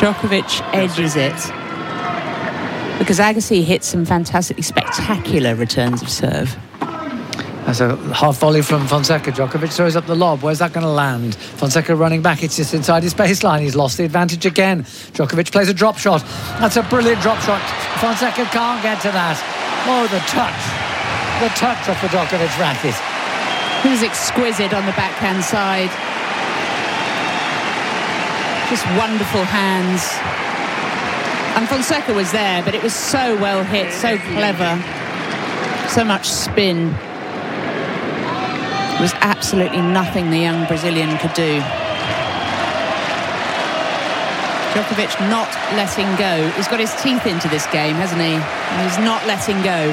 Djokovic edges it because Agassi hits some fantastically spectacular returns of serve. That's a half volley from Fonseca. Djokovic throws up the lob. Where's that going to land? Fonseca running back. It's just inside his baseline. He's lost the advantage again. Djokovic plays a drop shot. That's a brilliant drop shot. Fonseca can't get to that. Oh, the touch. The touch off the Djokovic racket. He was exquisite on the backhand side. Just wonderful hands. And Fonseca was there, but it was so well hit, so clever. So much spin. There was absolutely nothing the young Brazilian could do. Djokovic not letting go. He's got his teeth into this game, hasn't he? And he's not letting go.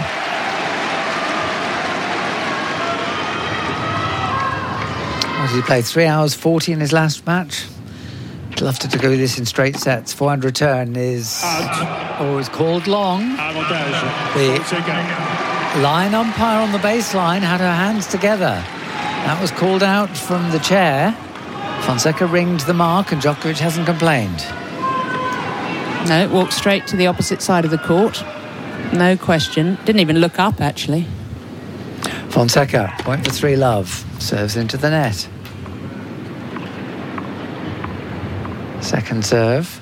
What did he play? 3 hours 40 in his last match? He'd love to go with this in straight sets. Forehand return is always called long. The line umpire on the baseline had her hands together. That was called out from the chair. Fonseca ringed the mark and Djokovic hasn't complained. No, walked straight to the opposite side of the court. No question. Didn't even look up, actually. Fonseca, point for 3-love. Serves into the net. Second serve.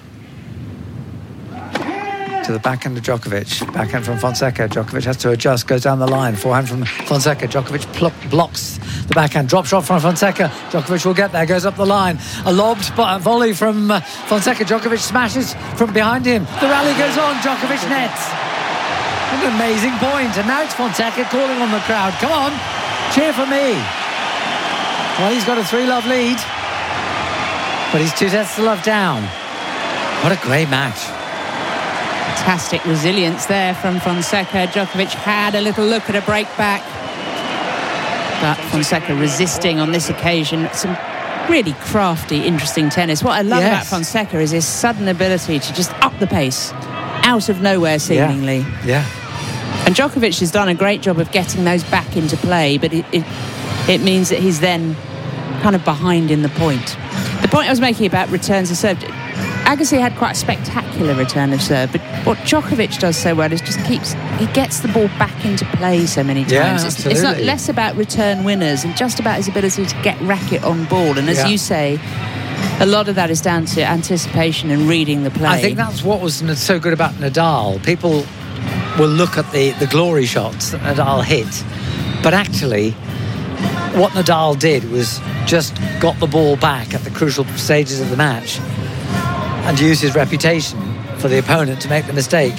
To the backhand of Djokovic. Backhand from Fonseca. Djokovic has to adjust, goes down the line. Forehand from Fonseca. Djokovic blocks the backhand. Drop shot from Fonseca. Djokovic will get there, goes up the line. A lobbed volley from Fonseca. Djokovic smashes from behind him. The rally goes on. Djokovic nets. What an amazing point. And now it's Fonseca calling on the crowd. Come on, cheer for me. Well, he's got a 3-love lead. But he's 2 sets to love down. What a great match. Fantastic resilience there from Fonseca. Djokovic had a little look at a break back. But Fonseca resisting on this occasion. Some really crafty, interesting tennis. What I love about Fonseca is his sudden ability to just up the pace. Out of nowhere, seemingly. Yeah. And Djokovic has done a great job of getting those back into play, but it means that he's then kind of behind in the point. The point I was making about returns of serve, Agassi had quite a spectacular return of serve, but what Djokovic does so well is he gets the ball back into play so many times. Yeah, it's not less about return winners and just about his ability to get racket on ball. And as you say, a lot of that is down to anticipation and reading the play. I think that's what was so good about Nadal. People will look at the glory shots that Nadal hit, but actually what Nadal did was just got the ball back at the crucial stages of the match and used his reputation for the opponent to make the mistake.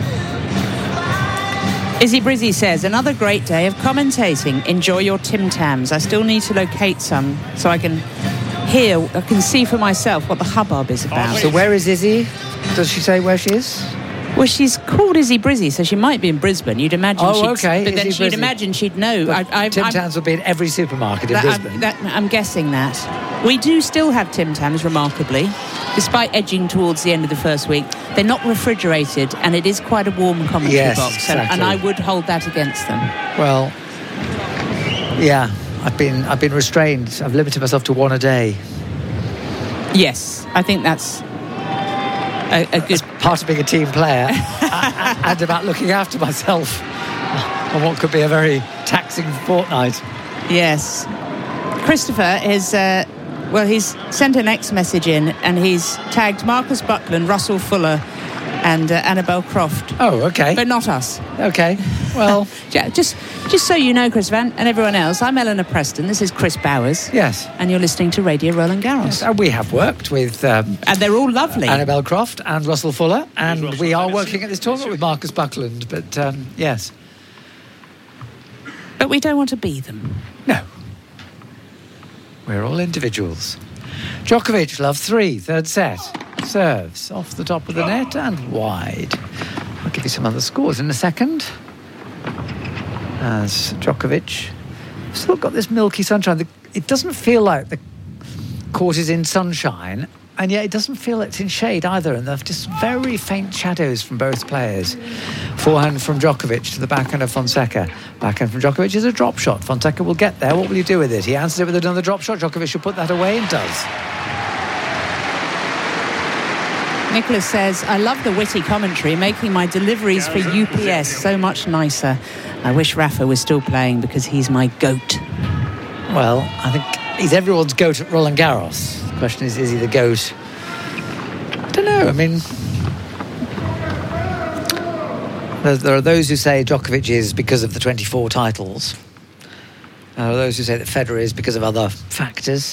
Izzy Brizzy says, another great day of commentating. Enjoy your Tim Tams. I still need to locate some so I can see for myself what the hubbub is about. So where is Izzy? Does she say where she is? Well, she's called Izzy Brizzy, so she might be in Brisbane. You'd imagine But then she'd imagine she'd know. Tim Tams will be in every supermarket in Brisbane. I'm guessing that. We do still have Tim Tams, remarkably. Despite edging towards the end of the first week, they're not refrigerated, and it is quite a warm commentary box. Exactly. And I would hold that against them. Well, yeah, I've been restrained. I've limited myself to one a day. Yes, I think that's a good... That's part of being a team player and about looking after myself on what could be a very taxing fortnight. Yes. Christopher is... he's sent an X message in and he's tagged Marcus Buckland, Russell Fuller and Annabelle Croft. Oh, okay. But not us. Okay, well... just so you know, Chris Van and everyone else, I'm Eleanor Preston, this is Chris Bowers. Yes. And you're listening to Radio Roland Garros. Yes, and we have worked with... and they're all lovely. Annabelle Croft and Russell Fuller, and we are working at this tournament with Marcus Buckland, but yes. But we don't want to be them. No. We're all individuals. Djokovic, love 3, third set. Serves off the top of the net and wide. I'll give you some other scores in a second. As Djokovic still got this milky sunshine. It doesn't feel like the court is in sunshine, and yet it doesn't feel it's in shade either, and there's just very faint shadows from both players. Forehand from Djokovic to the backhand of Fonseca. Backhand from Djokovic is a drop shot. Fonseca will get there. What will you do with it? He answers it with another drop shot. Djokovic should put that away and does. Nicholas says, I love the witty commentary, making my deliveries for UPS so much nicer. I wish Rafa was still playing because he's my GOAT. Well, I think he's everyone's GOAT at Roland Garros. The question is he the GOAT? I don't know. I mean, there are those who say Djokovic is because of the 24 titles. There are those who say that Federer is because of other factors.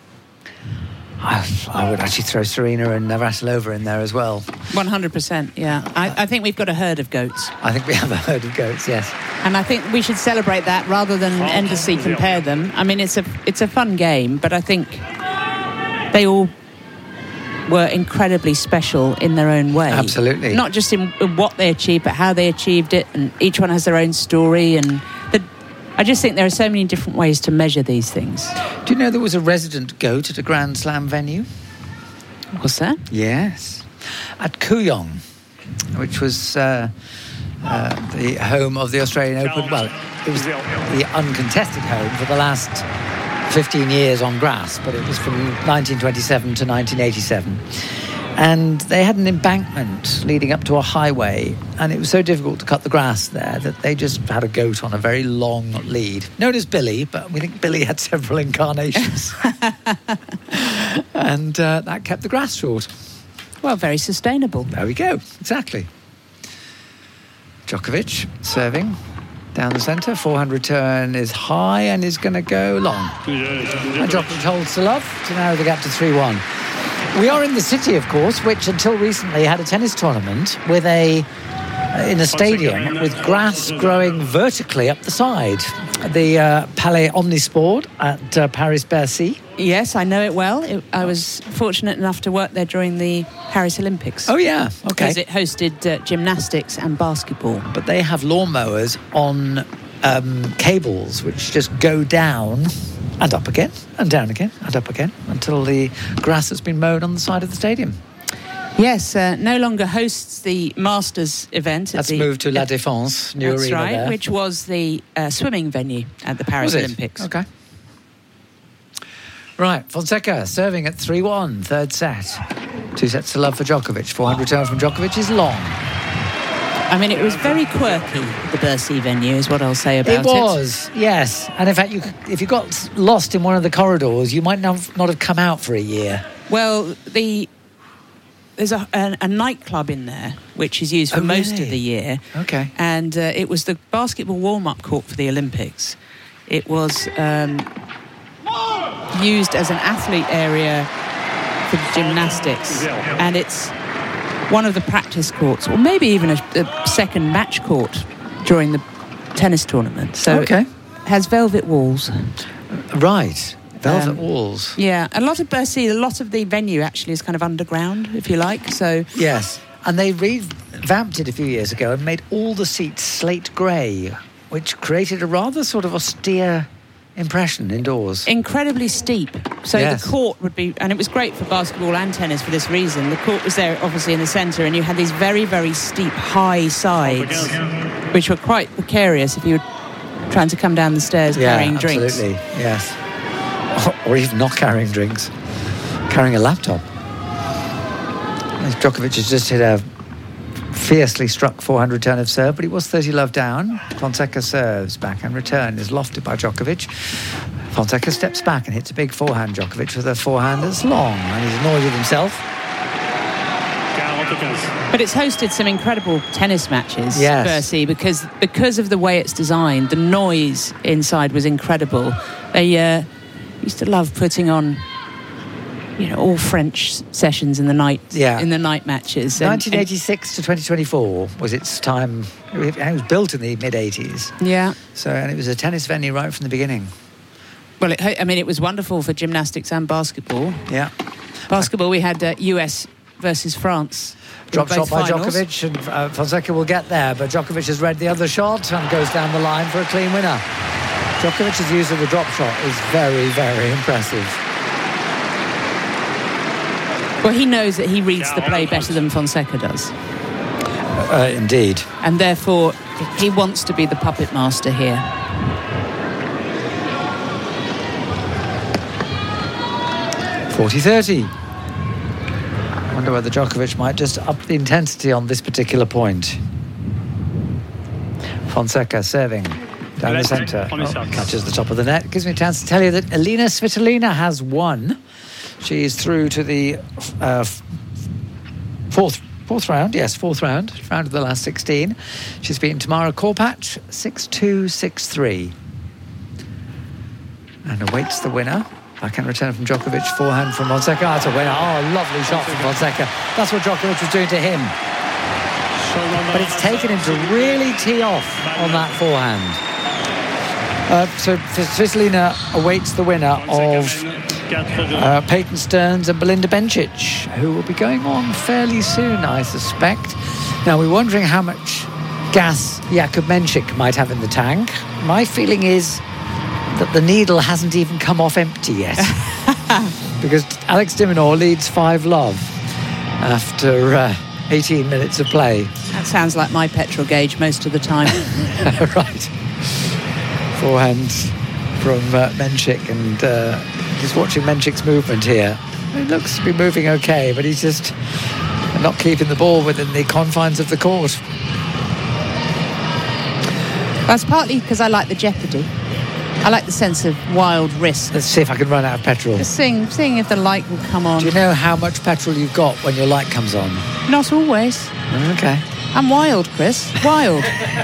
I would actually throw Serena and Navratilova in there as well. 100%, yeah. I think we've got a herd of goats. I think we have a herd of goats, yes. And I think we should celebrate that rather than endlessly compare them. I mean, it's a fun game, but I think they all were incredibly special in their own way. Absolutely. Not just in what they achieved, but how they achieved it, and each one has their own story. And I just think there are so many different ways to measure these things. Do you know there was a resident GOAT at a Grand Slam venue? What's that? Yes. At Kooyong, which was the home of the Australian Open. Well, it was the uncontested home for the last 15 years on grass, but it was from 1927 to 1987. And they had an embankment leading up to a highway, and it was so difficult to cut the grass there that they just had a goat on a very long lead, known as Billy, but we think Billy had several incarnations. And that kept the grass short. Well, very sustainable. There we go, exactly. Djokovic serving down the centre. Forehand return is high and is going to go long. And Djokovic holds to love to narrow the gap to 3-1. We are in the city, of course, which until recently had a tennis tournament with in a stadium with grass growing vertically up the side. The Palais Omnisport at Paris-Bercy. Yes, I know it well. I was fortunate enough to work there during the Paris Olympics. Oh, yeah, okay. Because it hosted gymnastics and basketball. But they have lawnmowers on cables which just go down and up again, and down again, and up again, until the grass has been mowed on the side of the stadium. Yes, no longer hosts the Masters event. That's moved to La Défense, new arena right, there. which was the swimming venue at the Paris Olympics. Okay. Right, Fonseca serving at 3-1, third set. 2 sets to love for Djokovic. Forehand return from Djokovic is long. I mean, it was very quirky, the Bercy venue, is what I'll say about it. It was, yes. And in fact, if you got lost in one of the corridors, you might not have come out for a year. Well, there's a nightclub in there, which is used for most of the year. Okay. And it was the basketball warm-up court for the Olympics. It was used as an athlete area for gymnastics. And it's one of the practice courts, or maybe even a second match court during the tennis tournament. So it has velvet walls. Right. Velvet walls. Yeah. A lot of Bercy, a lot of the venue actually is kind of underground, if you like. So yes. And they revamped it a few years ago and made all the seats slate grey, which created a rather sort of austere impression indoors. Incredibly steep. So the court would be, and it was great for basketball and tennis for this reason. The court was there obviously in the centre, and you had these very, very steep, high sides, which were quite precarious if you were trying to come down the stairs carrying drinks. Absolutely, yes. Or even not carrying drinks, carrying a laptop. Djokovic has just hit a fiercely struck forehand return of serve, but he was 30 love down. Fonseca serves, backhand return is lofted by Djokovic. Fonseca steps back and hits a big forehand. Djokovic with a forehand that's long, and he's annoyed with himself. But it's hosted some incredible tennis matches, Bercy, because of the way it's designed. The noise inside was incredible. They used to love putting on, all French sessions in the night, in the night matches. 1986 to 2024 was its time. It was built in the mid-80s. Yeah. So, and it was a tennis venue right from the beginning. Well, it was wonderful for gymnastics and basketball. Yeah. Basketball, we had US versus France. Drop shot by Djokovic, and Fonseca will get there, but Djokovic has read the other shot and goes down the line for a clean winner. Djokovic's use of the drop shot is very, very impressive. Well, he knows that he reads the play better than Fonseca does. Indeed. And therefore, he wants to be the puppet master here. wonder whether Djokovic might just up the intensity on this particular point. Fonseca serving down the centre. Catches the top of the net. Gives me a chance to tell you that Elina Svitolina has won. She's through to the fourth round. Yes, fourth round of the last 16. She's beaten Tamara Korpatsch 6-2, 6-3. And awaits the winner. Backhand return from Djokovic, forehand from Fonseca. That's a winner. Oh, lovely shot from Fonseca. That's what Djokovic was doing to him. But it's taken him to really tee off on that forehand. So Svitolina awaits the winner of Peyton Stearns and Belinda Bencic, who will be going on fairly soon, I suspect. Now, we're wondering how much gas Jakub Mensik might have in the tank. My feeling is that the needle hasn't even come off empty yet. Because Alex de Minaur leads 5-love after 18 minutes of play. That sounds like my petrol gauge most of the time. Right. Forehand from Mensik, and just watching Menchik's movement here. He looks to be moving okay, but he's just not keeping the ball within the confines of the court. That's partly because I like the jeopardy. I like the sense of wild risk. Let's see if I can run out of petrol. Just seeing if the light will come on. Do you know how much petrol you've got when your light comes on? Not always. Okay. I'm wild, Chris. Wild.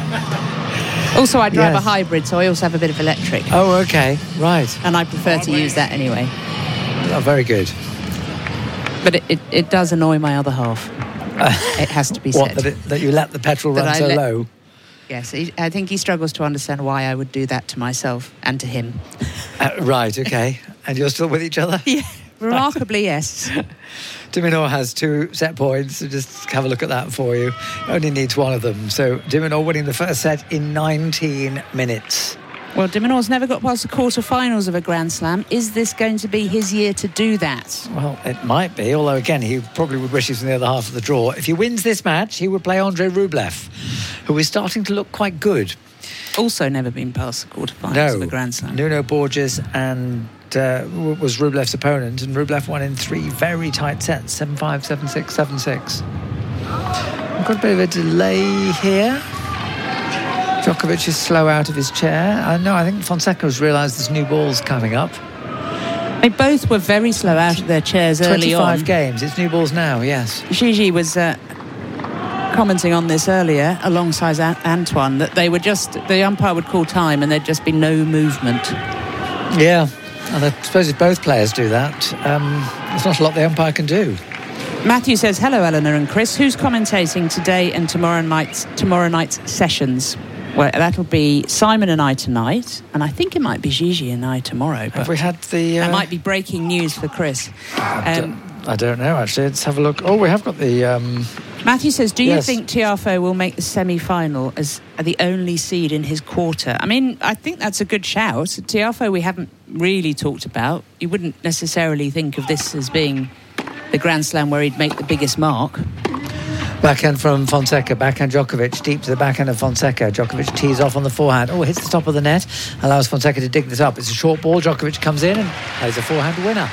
Also, I drive a hybrid, so I also have a bit of electric. Oh, okay. Right. And I prefer to use that anyway. Oh, very good. But it does annoy my other half. It has to be said. That you let the petrol run so low? Yes, I think he struggles to understand why I would do that to myself and to him. Right, okay. And you're still with each other? Yeah, remarkably, yes. De Minaur has 2 set points, so just have a look at that for you. Only needs one of them. So De Minaur winning the first set in 19 minutes. Well, De Minaur's never got past the quarterfinals of a Grand Slam. Is this going to be his year to do that? Well, it might be, although again, he probably would wish he was in the other half of the draw. If he wins this match, he would play Andrei Rublev, who is starting to look quite good. Also never been past the quarterfinals of a Grand Slam. Nuno Borges and was Rublev's opponent, and Rublev won in 3 very tight sets, 7-5, 7-6, 7-6. I've got a bit of a delay here. Djokovic is slow out of his chair. I think Fonseca has realised there's new balls coming up. They both were very slow out of their chairs early on. 25 games. It's new balls now, yes. Gigi was commenting on this earlier alongside Antoine, that they were just, the umpire would call time and there'd just be no movement. Yeah, and I suppose if both players do that, there's not a lot the umpire can do. Matthew says, hello Eleanor and Chris, who's commentating today and tomorrow night's sessions? Well, that'll be Simon and I tonight, and I think it might be Gigi and I tomorrow. Have we had the... That might be breaking news for Chris. I don't know, actually. Let's have a look. Oh, we have got the... Matthew says, do you think Tiafoe will make the semi-final as the only seed in his quarter? I mean, I think that's a good shout. Tiafoe we haven't really talked about. You wouldn't necessarily think of this as being the Grand Slam where he'd make the biggest mark. Backhand from Fonseca, backhand Djokovic, deep to the backhand of Fonseca. Djokovic tees off on the forehand. Oh, hits the top of the net, allows Fonseca to dig this up. It's a short ball. Djokovic comes in and plays a forehand winner.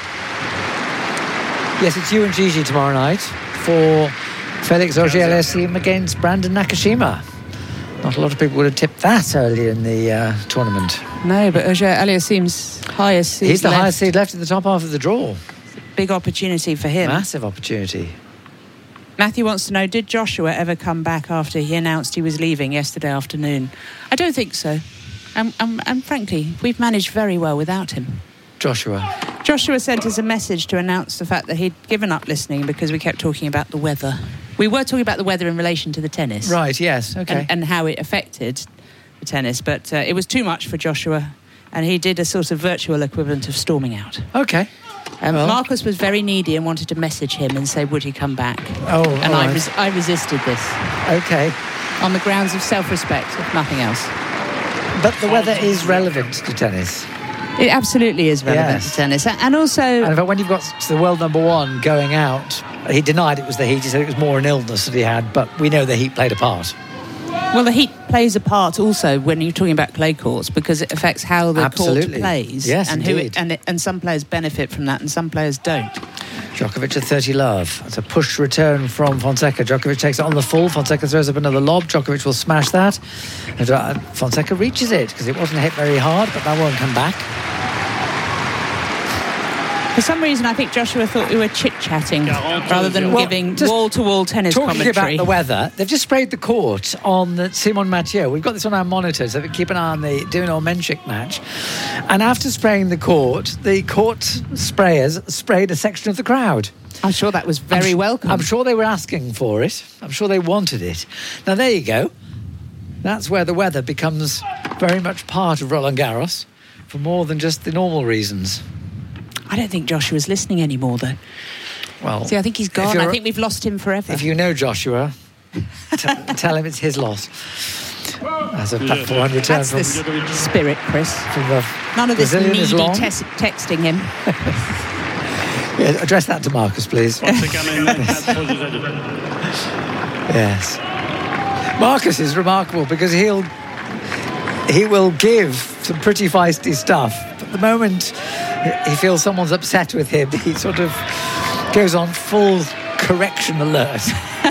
Yes, it's you and Gigi tomorrow night for Felix Auger-Aliassime against Brandon Nakashima. Not a lot of people would have tipped that early in the tournament. No, but Auger-Aliassime's highest seed. He's the highest seed left in the top half of the draw. Big opportunity for him. Massive opportunity. Matthew wants to know, did Joshua ever come back after he announced he was leaving yesterday afternoon? I don't think so. And frankly, we've managed very well without him. Joshua sent us a message to announce the fact that he'd given up listening because we kept talking about the weather. We were talking about the weather in relation to the tennis. Right, yes, okay. And how it affected the tennis. But it was too much for Joshua, and he did a sort of virtual equivalent of storming out. Okay. Marcus was very needy and wanted to message him and say, would he come back? Oh, and I resisted this. Okay. On the grounds of self-respect, if nothing else. But the weather is relevant to tennis. It absolutely is relevant to tennis. And also... And in fact, when you've got the world number one going out, he denied it was the heat. He said it was more an illness that he had, but we know the heat played a part. Well, the heat plays a part also when you're talking about clay courts because it affects how the court plays. Yes, and indeed. And some players benefit from that and some players don't. Djokovic at 30 love. It's a push return from Fonseca. Djokovic takes it on the full. Fonseca throws up another lob. Djokovic will smash that. And Fonseca reaches it because it wasn't hit very hard, but that won't come back. For some reason, I think Joshua thought we were chit-chatting rather than giving wall-to-wall tennis commentary. Talking about the weather, they've just sprayed the court on Simon Mathieu. We've got this on our monitors, so we keep an eye on the Dino-Menchik match. And after spraying the court sprayers sprayed a section of the crowd. I'm sure that was very welcome. I'm sure they were asking for it. I'm sure they wanted it. Now, there you go. That's where the weather becomes very much part of Roland Garros for more than just the normal reasons. I don't think Joshua's listening anymore, though. Well, see, I think he's gone. I think we've lost him forever. If you know Joshua, tell him it's his loss. That's a forehand return. That's the spirit, Chris. None of this Brazilian needy texting him. Yeah, address that to Marcus, please. Yes. Marcus is remarkable because he will give some pretty feisty stuff. But the moment he feels someone's upset with him, he sort of goes on full correction alert.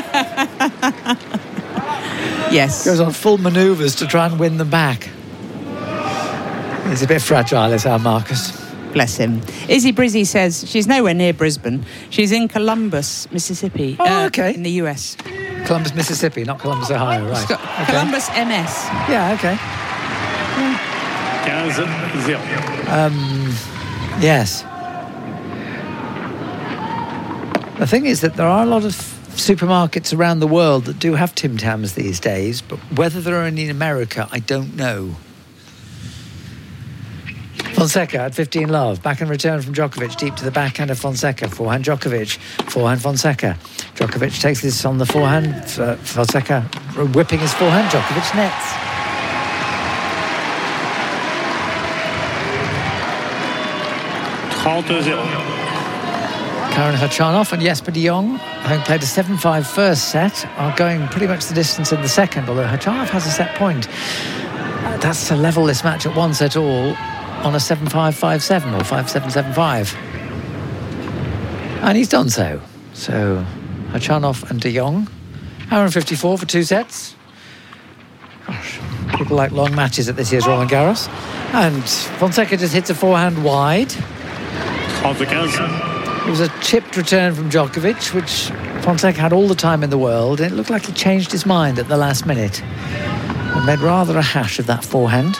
Yes. Goes on full manoeuvres to try and win them back. He's a bit fragile, is our Marcus. Bless him. Izzy Brizzy says she's nowhere near Brisbane. She's in Columbus, Mississippi. Oh, okay. In the US. Columbus, Mississippi, not Columbus, Ohio, right. Okay. Columbus, MS. Yeah, okay. Yes. The thing is that there are a lot of supermarkets around the world that do have Tim Tams these days, but whether there are any in America, I don't know. Fonseca at 15 love. Back and return from Djokovic, deep to the backhand of Fonseca. Forehand Djokovic. Forehand Fonseca. Djokovic takes this on the forehand. Fonseca whipping his forehand. Djokovic nets. Karen Khachanov and Jesper de Jong, having played a 7-5 first set, are going pretty much the distance in the second, although Khachanov has a set point. That's to level this match at 1-all on a 7-5, 5-7 or 5-7, 7-5. And he's done so. So Khachanov and de Jong. Hour and 54 for 2 sets. Gosh, people like long matches at this year's Roland Garros. And Fonseca just hits a forehand wide. It was a chipped return from Djokovic, which Fonseca had all the time in the world. And it looked like he changed his mind at the last minute and made rather a hash of that forehand.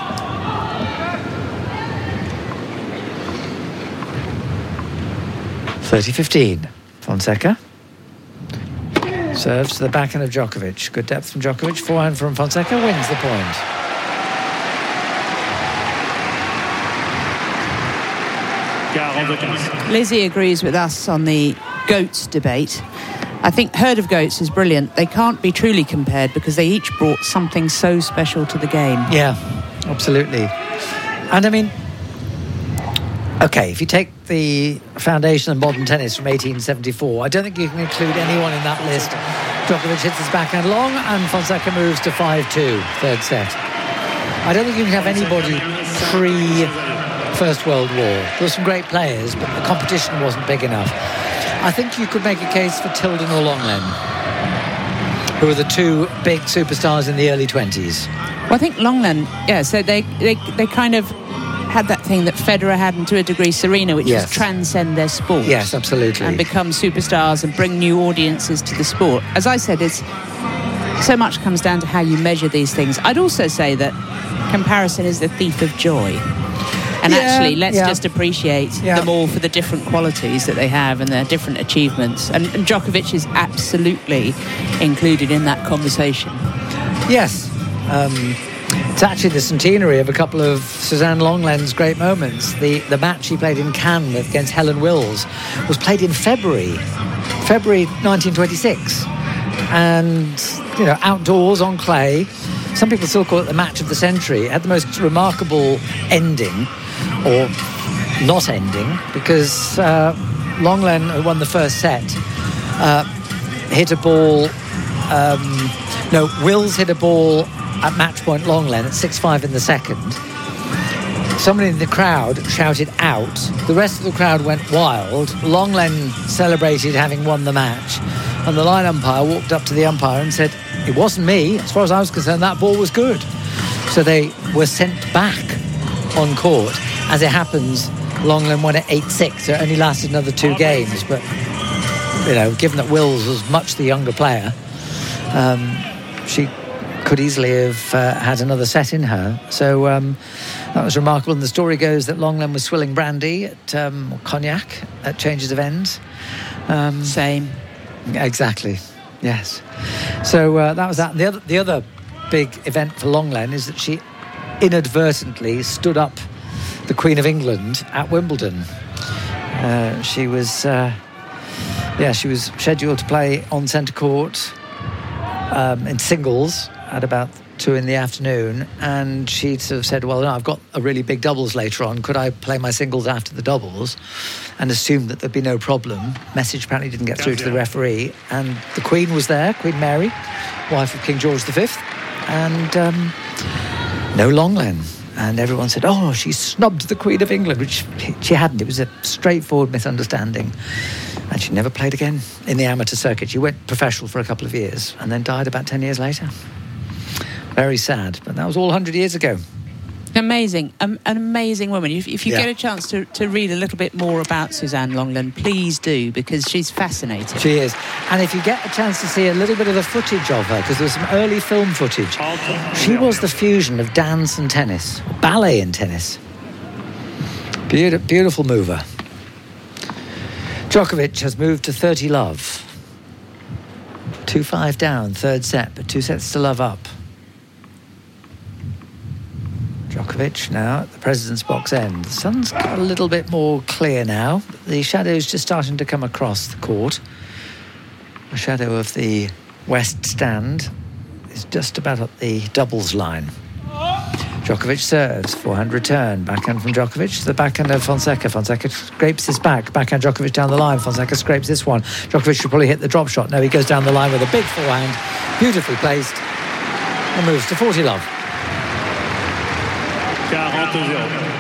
(30-15). Fonseca serves to the backhand of Djokovic. Good depth from Djokovic. Forehand from Fonseca wins the point. Lizzie agrees with us on the GOATs debate. I think Herd of Goats is brilliant. They can't be truly compared because they each brought something so special to the game. Yeah, absolutely. And I mean, okay, if you take the foundation of modern tennis from 1874, I don't think you can include anyone in that list. Djokovic hits his backhand long and Fonseca moves to 5-2, third set. I don't think you can have anybody pre-First World War. There were some great players, but the competition wasn't big enough. I think you could make a case for Tilden or Longlen, who were the two big superstars in the early 20s. Well, I think Longlen, yeah, so they kind of had that thing that Federer had, and to a degree Serena, which was transcend their sport. Yes, absolutely. And become superstars and bring new audiences to the sport. As I said, it's so much comes down to how you measure these things. I'd also say that comparison is the thief of joy. And actually, let's just appreciate them all for the different qualities that they have and their different achievements. And Djokovic is absolutely included in that conversation. Yes. It's actually the centenary of a couple of Suzanne Longlen's great moments. The match she played in Cannes against Helen Wills was played in February 1926. And, you know, outdoors on clay. Some people still call it the match of the century. It had the most remarkable ending, or not ending, because Longlen, who won the first set, hit a ball... Wills hit a ball at match point Longlen at 6-5 in the second. somebody in the crowd shouted out. The rest of the crowd went wild. Longlen celebrated having won the match. And the line umpire walked up to the umpire and said, "It wasn't me. As far as I was concerned, that ball was good." So they were sent back on court. As it happens, Longlen won at 8-6. So it only lasted another 2 games. But, given that Wills was much the younger player, she could easily have had another set in her. So that was remarkable. And the story goes that Longlen was swilling brandy or cognac at changes of ends. Same. Exactly. Yes. So that was that. And the other big event for Longlen is that she inadvertently stood up the Queen of England at Wimbledon. She was scheduled to play on centre court in singles at about 2 in the afternoon, and she sort of said, "Well, no, I've got a really big doubles later on. Could I play my singles after the doubles?" And assumed that there'd be no problem. Message apparently didn't get through to the referee, and the Queen was there, Queen Mary, wife of King George V, and no Longlen. And everyone said, "Oh, she snubbed the Queen of England," which she hadn't. It was a straightforward misunderstanding. And she never played again in the amateur circuit. She went professional for a couple of years and then died about 10 years later. Very sad, but that was all 100 years ago. Amazing. An amazing woman. If you get a chance to read a little bit more about Suzanne Longlen, please do, because she's fascinating. She is. And if you get a chance to see a little bit of the footage of her, because there was some early film footage, she was the fusion of dance and tennis, ballet and tennis. Beautiful mover. Djokovic has moved to 30 love. 2-5 down, third set, but 2 sets to love up. Djokovic now at the President's Box end. The sun's got a little bit more clear now. The shadow's just starting to come across the court. The shadow of the west stand is just about at the doubles line. Djokovic serves, forehand return, backhand from Djokovic to the backhand of Fonseca. Fonseca scrapes his back, backhand Djokovic down the line. Fonseca scrapes this one. Djokovic should probably hit the drop shot. No, he goes down the line with a big forehand, beautifully placed, and moves to 40 love. 40-0.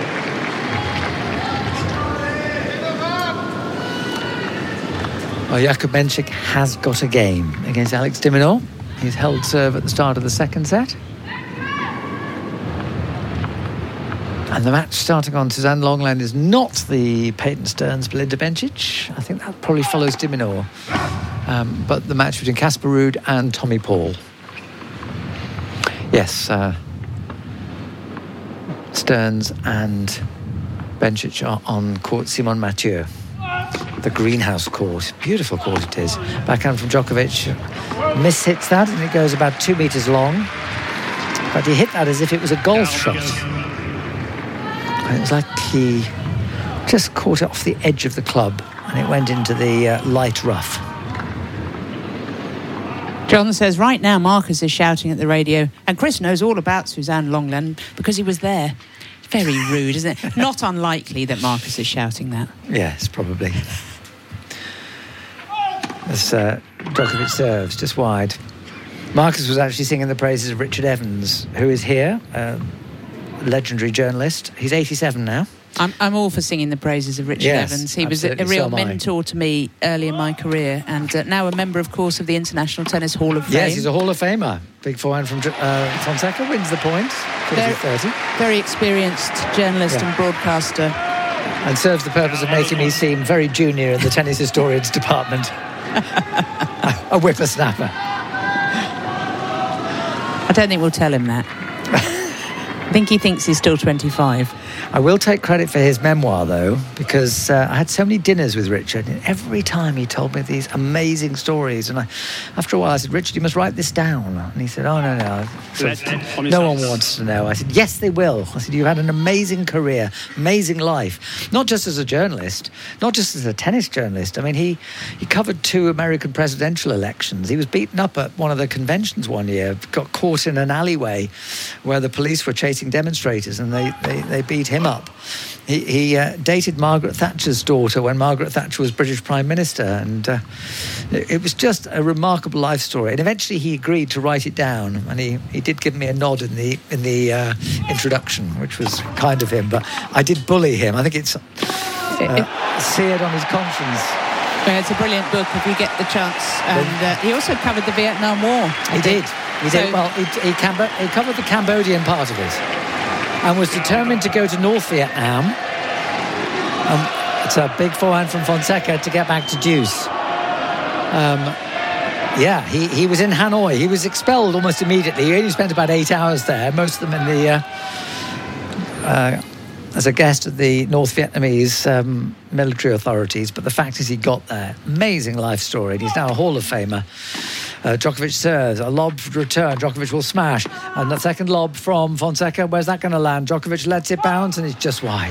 Well, Jakub Mensik has got a game against Alex de Minaur. He's held serve at the start of the second set. And the match starting on Suzanne Longlen is not the Peyton Stearns Belinda Bencic. I think that probably follows de Minaur. But the match between Casper Ruud and Tommy Paul. Yes, Stearns and Bencic are on court Simon Mathieu. The greenhouse court. Beautiful court it is. Backhand from Djokovic. Mishits that and it goes about 2 meters long. But he hit that as if it was a golf shot. And it was like he just caught it off the edge of the club and it went into the light rough. John says, right now Marcus is shouting at the radio, and Chris knows all about Suzanne Longlen because he was there. Very rude, isn't it? Not unlikely that Marcus is shouting that. Yes, probably. As Djokovic serves, just wide. Marcus was actually singing the praises of Richard Evans, who is here, legendary journalist. He's 87 now. I'm all for singing the praises of Richard Evans. He was a real mentor to me early in my career, and now a member, of course, of the International Tennis Hall of Fame. Yes, he's a Hall of Famer. Big forehand from Fonseca, wins the point, 30. Very experienced journalist and broadcaster. And serves the purpose of making me seem very junior in the tennis historians department. A whippersnapper. I don't think we'll tell him that. I think he thinks he's still 25. I will take credit for his memoir, though, because I had so many dinners with Richard, and every time he told me these amazing stories. And after a while, I said, "Richard, you must write this down." And he said, "Oh, no. No one wants to know." I said, "Yes, they will." I said, "You had an amazing career, amazing life, not just as a journalist, not just as a tennis journalist. I mean, he covered 2 American presidential elections. He was beaten up at one of the conventions one year, got caught in an alleyway where the police were chasing demonstrators, and they beat made him up. He dated Margaret Thatcher's daughter when Margaret Thatcher was British Prime Minister, and it was just a remarkable life story. And eventually he agreed to write it down, and he did give me a nod in the introduction, which was kind of him. But I did bully him. I think it's seared on his conscience. It's a brilliant book if you get the chance. And he also covered the Vietnam War. He did. Well, he covered the Cambodian part of it, and was determined to go to North Vietnam. It's a big forehand from Fonseca to get back to deuce. He was in Hanoi. He was expelled almost immediately. He only spent about 8 hours there, most of them in the as a guest of the North Vietnamese military authorities. But the fact is he got there. Amazing life story. And he's now a Hall of Famer. Djokovic serves, a lob return, Djokovic will smash, and the second lob from Fonseca, where's that going to land? Djokovic lets it bounce and it's just wide.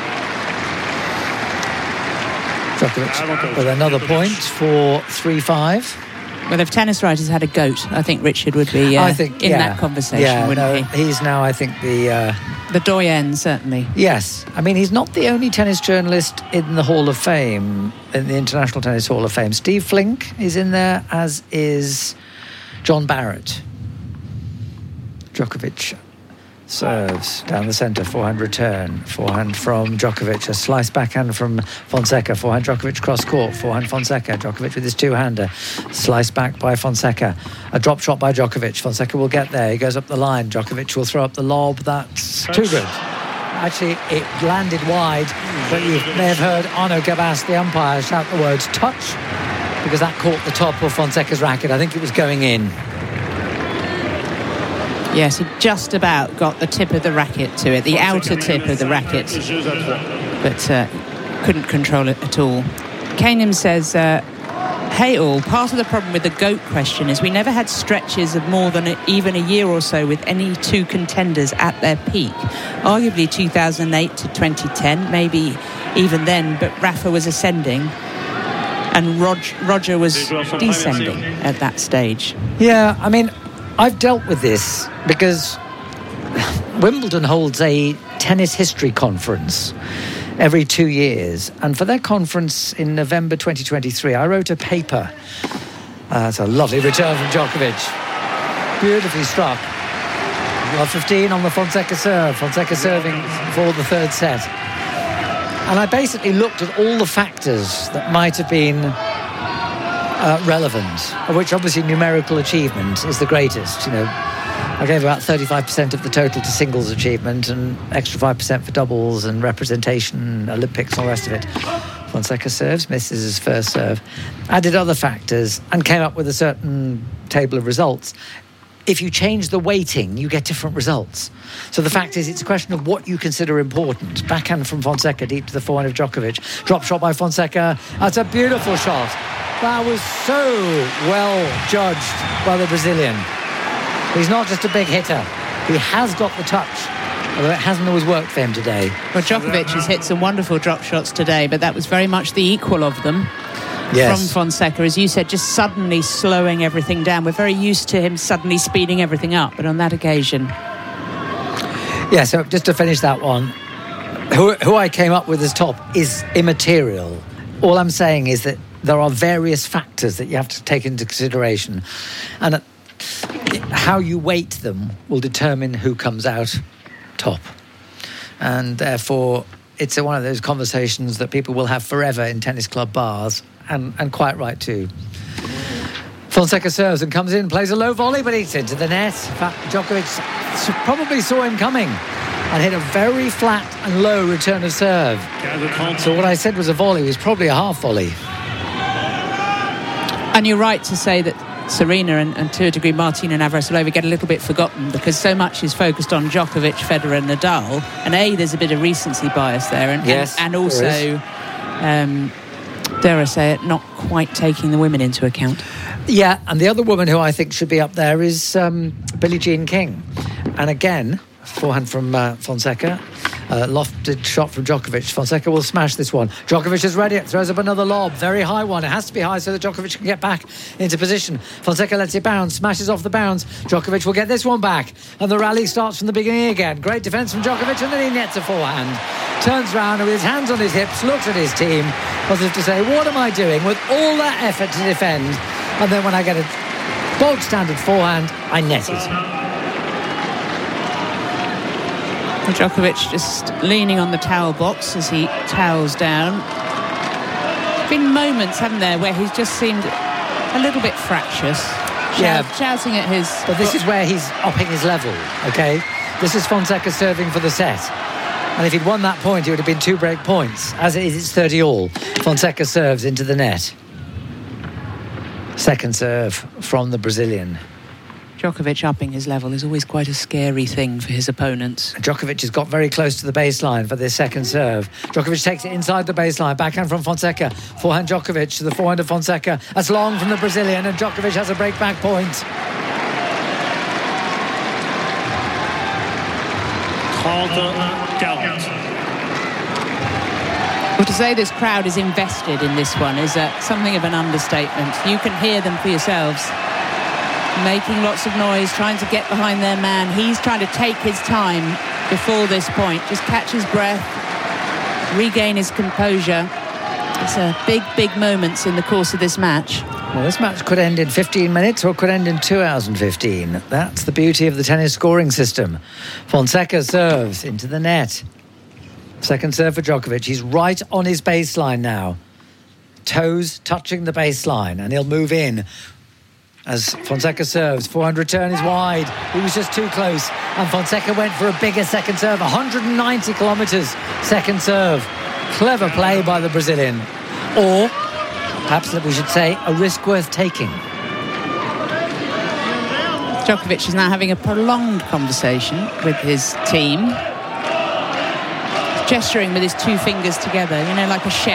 Djokovic with another point for 3-5. Well, if tennis writers had a GOAT, I think Richard would be that conversation, wouldn't he? He's now, I think, the doyen, certainly. Yes. I mean, he's not the only tennis journalist in the Hall of Fame, in the International Tennis Hall of Fame. Steve Flink is in there, as is John Barrett. Djokovic serves down the centre, forehand return, forehand from Djokovic, a slice backhand from Fonseca, forehand Djokovic cross court, forehand Fonseca, Djokovic with his two-hander, slice back by Fonseca, a drop shot by Djokovic. Fonseca will get there, he goes up the line, Djokovic will throw up the lob, that's too good. Actually, it landed wide, but you may have heard Arnaud Gabas, the umpire, shout the words touch, because that caught the top of Fonseca's racket. I think it was going in. Yes, he just about got the tip of the racket to it, the outer tip of the racket, but couldn't control it at all. Kanem says, hey all, part of the problem with the GOAT question is we never had stretches of more than even a year or so with any two contenders at their peak. Arguably 2008 to 2010, maybe even then, but Rafa was ascending and Roger was descending at that stage. Yeah, I mean, I've dealt with this because Wimbledon holds a tennis history conference every 2 years, and for their conference in November 2023 I wrote a paper. It's a lovely return from Djokovic, beautifully struck. 15 on the Fonseca serve, Fonseca serving for the third set, and I basically looked at all the factors that might have been relevant, of which obviously numerical achievement is the greatest. You know, I gave about 35% of the total to singles achievement and extra 5% for doubles and representation, Olympics, and all the rest of it. Fonseca serves, misses his first serve, added other factors and came up with a certain table of results. If you change the weighting, you get different results. So the fact is, it's a question of what you consider important. Backhand from Fonseca, deep to the forehand of Djokovic. Drop shot by Fonseca. That's a beautiful shot. That was so well judged by the Brazilian. He's not just a big hitter. He has got the touch, although it hasn't always worked for him today. Well, Djokovic has hit some wonderful drop shots today, but that was very much the equal of them. Yes. From Fonseca, as you said, just suddenly slowing everything down. We're very used to him suddenly speeding everything up, but on that occasion... Yeah, so just to finish that one, who I came up with as top is immaterial. All I'm saying is that there are various factors that you have to take into consideration, and how you weight them will determine who comes out top. And therefore, it's one of those conversations that people will have forever in tennis club bars, and quite right too. Fonseca serves and comes in, plays a low volley, but it's into the net. In fact, Djokovic probably saw him coming and hit a very flat and low return of serve. So what I said was a volley was probably a half volley. And you're right to say that Serena and to a degree Martina Navratilova get a little bit forgotten because so much is focused on Djokovic, Federer and Nadal, and there's a bit of recency bias there, and also dare I say it, not quite taking the women into account. Yeah, and the other woman who I think should be up there is Billie Jean King, and again forehand from Fonseca, Lofted shot from Djokovic. Fonseca will smash this one. Djokovic is ready. Throws up another lob. Very high one. It has to be high so that Djokovic can get back into position. Fonseca lets it bounce. Smashes off the bounce. Djokovic will get this one back. And the rally starts from the beginning again. Great defence from Djokovic, and then he nets a forehand. Turns round and with his hands on his hips looks at his team as if to say, what am I doing with all that effort to defend? And then when I get a bog standard forehand, I net it. Djokovic just leaning on the towel box as he towels down. There's been moments, haven't there, where he's just seemed a little bit fractious. Shouting at his... But this is where he's upping his level, OK? This is Fonseca serving for the set. And if he'd won that point, it would have been 2 break points. As it is, it's 30-all. Fonseca serves into the net. Second serve from the Brazilian. Djokovic upping his level is always quite a scary thing for his opponents. Djokovic has got very close to the baseline for this second serve. Djokovic takes it inside the baseline. Backhand from Fonseca. Forehand Djokovic to the forehand of Fonseca. That's long from the Brazilian, and Djokovic has a break-back point. 30-40. Well, to say this crowd is invested in this one is something of an understatement. You can hear them for yourselves, making lots of noise, trying to get behind their man. He's trying to take his time before this point, just catch his breath, regain his composure. It's big moments in the course of this match. Well, this match could end in 15 minutes or could end in 2 hours and 15. That's the beauty of the tennis scoring system. Fonseca serves into the net. Second serve for Djokovic. He's right on his baseline now. Toes touching the baseline, and he'll move in as Fonseca serves. Forehand return is wide. He was just too close, and Fonseca went for a bigger second serve. 190 kilometres second serve. Clever play by the Brazilian. Or perhaps we should say a risk worth taking. Djokovic is now having a prolonged conversation with his team, gesturing with his 2 fingers together, like a chef.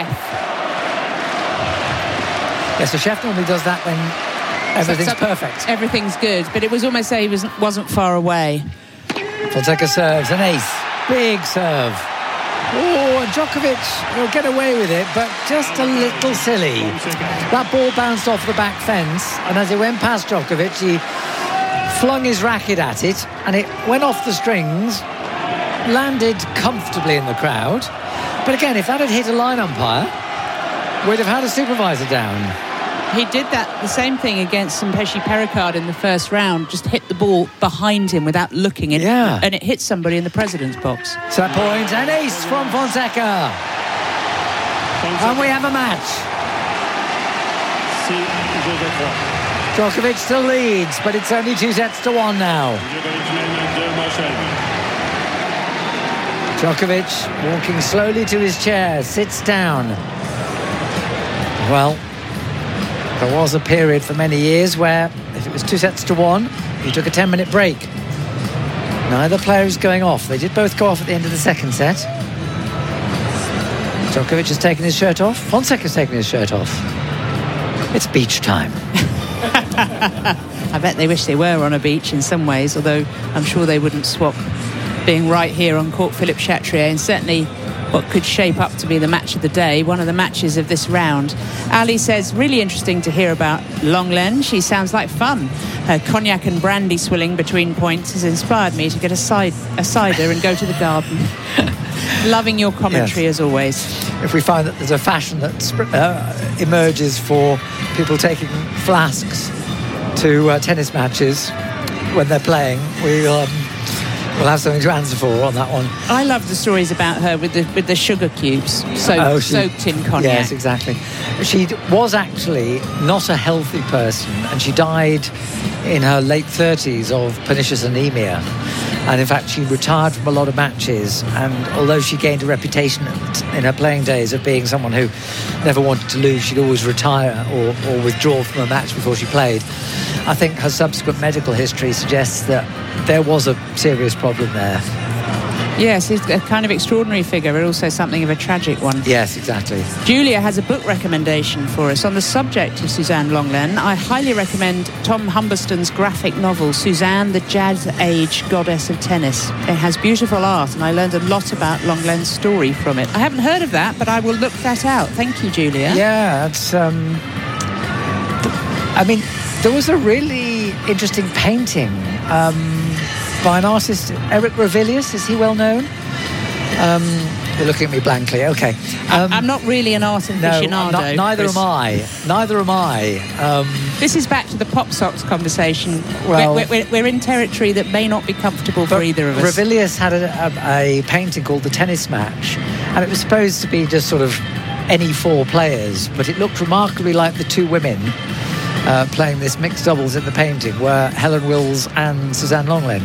Yes, a chef normally does that when everything's perfect. Everything's good, but it was almost say he wasn't far away. Fonseca serves an ace. Big serve. Oh, and Djokovic will get away with it, but just a little silly. That ball bounced off the back fence, and as it went past Djokovic, he flung his racket at it, and it went off the strings, landed comfortably in the crowd. But again, if that had hit a line umpire, we'd have had a supervisor down. He did the same thing against Sampeshi Pericard in the first round, just hit the ball behind him without looking, and it hit somebody in the president's box. Set point, an ace from Fonseca. And we have a match. Djokovic still leads, but it's only 2-1 now. Djokovic walking slowly to his chair, sits down. Well, there was a period for many years where if it was 2-1, he took a 10-minute break. Neither player is going off. They did both go off at the end of the second set. Djokovic has taken his shirt off. Fonseca's taken his shirt off. It's beach time. I bet they wish they were on a beach in some ways, although I'm sure they wouldn't swap being right here on court Philippe Chatrier, and certainly what could shape up to be the match of the day, one of the matches of this round. Ali says, really interesting to hear about Lenglen. She sounds like fun. Her cognac and brandy swilling between points has inspired me to get a cider and go to the garden. Loving your commentary, yes, as always. If we find that there's a fashion that emerges for people taking flasks to tennis matches when they're playing, we'll have something to answer for on that one. I love the stories about her with the sugar cubes soaked in cognac. Yes, exactly. She was actually not a healthy person, and she died in her late 30s of pernicious anemia. And in fact, she retired from a lot of matches, and although she gained a reputation in her playing days of being someone who never wanted to lose, she'd always retire or withdraw from a match before she played. I think her subsequent medical history suggests that there was a serious problem there. Yes, he's a kind of extraordinary figure, but also something of a tragic one. Yes, exactly. Julia has a book recommendation for us on the subject of Suzanne Lenglen. I highly recommend Tom Humberston's graphic novel, Suzanne, the Jazz Age Goddess of Tennis. It has beautiful art, and I learned a lot about Lenglen's story from it. I haven't heard of that, but I will look that out. Thank you, Julia. Yeah, it's... I mean, there was a really interesting painting by an artist, Eric Ravilius. Is he well known? You're looking at me blankly. Okay. I'm not really an art aficionado. No, neither am I. Neither am I. This is back to the pop socks conversation. Well, we're in territory that may not be comfortable for either of us. Ravilius had a painting called The Tennis Match, and it was supposed to be just sort of any four players, but it looked remarkably like the two women playing this mixed doubles in the painting were Helen Wills and Suzanne Lenglen.